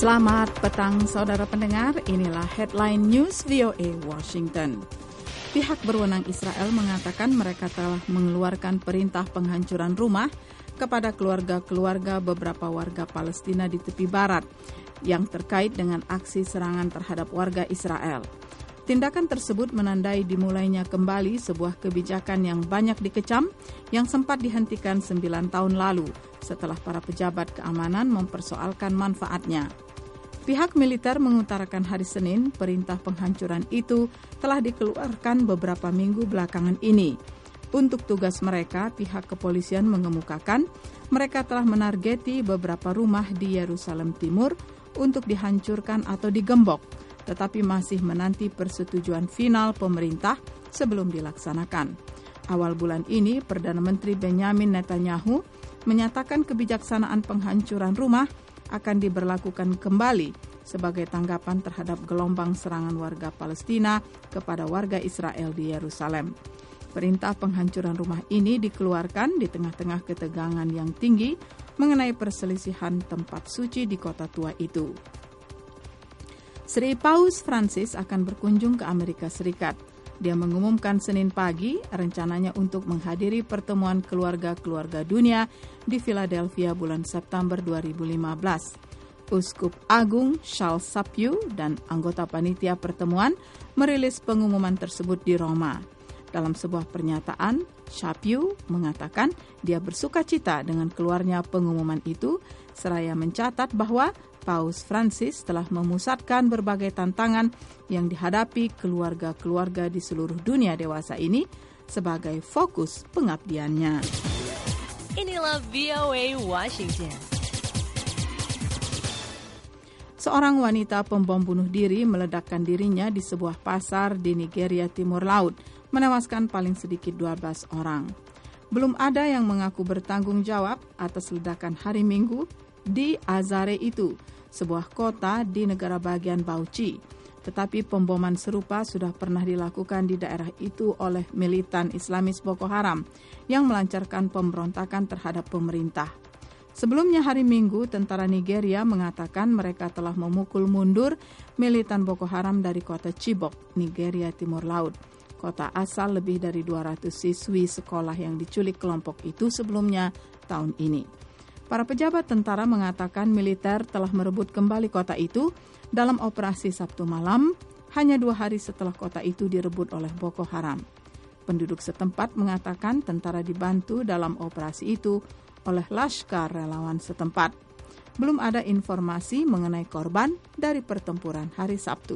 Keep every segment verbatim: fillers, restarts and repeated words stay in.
Selamat petang saudara pendengar, inilah headline news V O A Washington. Pihak berwenang Israel mengatakan mereka telah mengeluarkan perintah penghancuran rumah kepada keluarga-keluarga beberapa warga Palestina di tepi barat yang terkait dengan aksi serangan terhadap warga Israel. Tindakan tersebut menandai dimulainya kembali sebuah kebijakan yang banyak dikecam yang sempat dihentikan sembilan tahun lalu setelah para pejabat keamanan mempersoalkan manfaatnya. Pihak militer mengutarakan hari Senin perintah penghancuran itu telah dikeluarkan beberapa minggu belakangan ini. Untuk tugas mereka, pihak kepolisian mengemukakan mereka telah menargeti beberapa rumah di Yerusalem Timur untuk dihancurkan atau digembok, tetapi masih menanti persetujuan final pemerintah sebelum dilaksanakan. Awal bulan ini, Perdana Menteri Benjamin Netanyahu menyatakan kebijaksanaan penghancuran rumah akan diberlakukan kembali sebagai tanggapan terhadap gelombang serangan warga Palestina kepada warga Israel di Yerusalem. Perintah penghancuran rumah ini dikeluarkan di tengah-tengah ketegangan yang tinggi mengenai perselisihan tempat suci di kota tua itu. Sri Paus Francis akan berkunjung ke Amerika Serikat. Dia mengumumkan Senin pagi rencananya untuk menghadiri pertemuan keluarga-keluarga dunia di Philadelphia bulan September dua ribu lima belas. Uskup Agung Charles Sapiew dan anggota panitia pertemuan merilis pengumuman tersebut di Roma. Dalam sebuah pernyataan, Sapiew mengatakan dia bersuka cita dengan keluarnya pengumuman itu, seraya mencatat bahwa Paus Francis telah memusatkan berbagai tantangan yang dihadapi keluarga-keluarga di seluruh dunia dewasa ini sebagai fokus pengabdiannya. Inilah V O A Washington. Seorang wanita pembom bunuh diri meledakkan dirinya di sebuah pasar di Nigeria Timur Laut, menewaskan paling sedikit dua belas orang. Belum ada yang mengaku bertanggung jawab atas ledakan hari Minggu di Azare itu, sebuah kota di negara bagian Bauchi. Tetapi pemboman serupa sudah pernah dilakukan di daerah itu oleh militan Islamis Boko Haram yang melancarkan pemberontakan terhadap pemerintah. Sebelumnya hari Minggu, tentara Nigeria mengatakan mereka telah memukul mundur militan Boko Haram dari kota Chibok, Nigeria Timur Laut, kota asal lebih dari dua ratus siswi sekolah yang diculik kelompok itu sebelumnya tahun ini. Para pejabat tentara mengatakan militer telah merebut kembali kota itu dalam operasi Sabtu malam, hanya dua hari setelah kota itu direbut oleh Boko Haram. Penduduk setempat mengatakan tentara dibantu dalam operasi itu oleh Laskar relawan setempat. Belum ada informasi mengenai korban dari pertempuran hari Sabtu.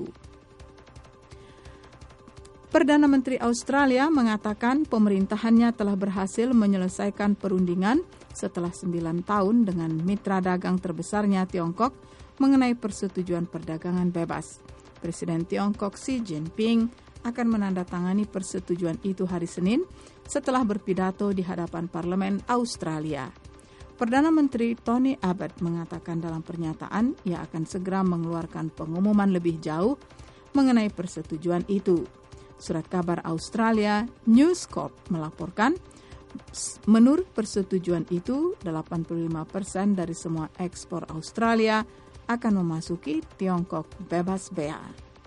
Perdana Menteri Australia mengatakan pemerintahannya telah berhasil menyelesaikan perundingan setelah sembilan tahun dengan mitra dagang terbesarnya Tiongkok mengenai persetujuan perdagangan bebas. Presiden Tiongkok Xi Jinping akan menandatangani persetujuan itu hari Senin setelah berpidato di hadapan Parlemen Australia. Perdana Menteri Tony Abbott mengatakan dalam pernyataan ia akan segera mengeluarkan pengumuman lebih jauh mengenai persetujuan itu. Surat kabar Australia News Corp melaporkan, menurut persetujuan itu, delapan puluh lima persen dari semua ekspor Australia akan memasuki Tiongkok bebas bea.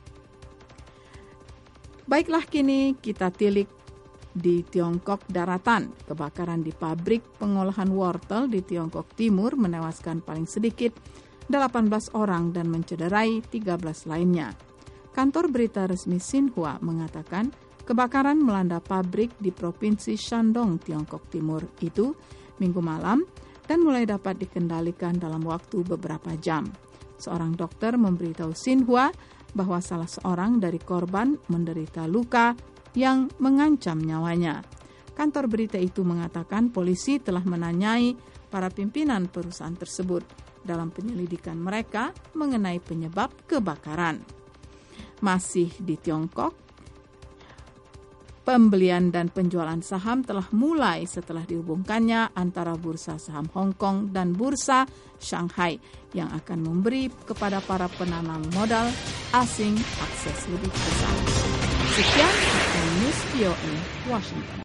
Baiklah, kini kita tilik di Tiongkok daratan. Kebakaran di pabrik pengolahan wortel di Tiongkok Timur menewaskan paling sedikit delapan belas orang dan mencederai tiga belas lainnya. Kantor berita resmi Xinhua mengatakan kebakaran melanda pabrik di Provinsi Shandong, Tiongkok Timur itu Minggu malam dan mulai dapat dikendalikan dalam waktu beberapa jam. Seorang dokter memberitahu Xinhua bahwa salah seorang dari korban menderita luka yang mengancam nyawanya. Kantor berita itu mengatakan polisi telah menanyai para pimpinan perusahaan tersebut dalam penyelidikan mereka mengenai penyebab kebakaran. Masih di Tiongkok, pembelian dan penjualan saham telah mulai setelah dihubungkannya antara bursa saham Hong Kong dan bursa Shanghai yang akan memberi kepada para penanam modal asing akses lebih besar. Sekian, News V O A Washington.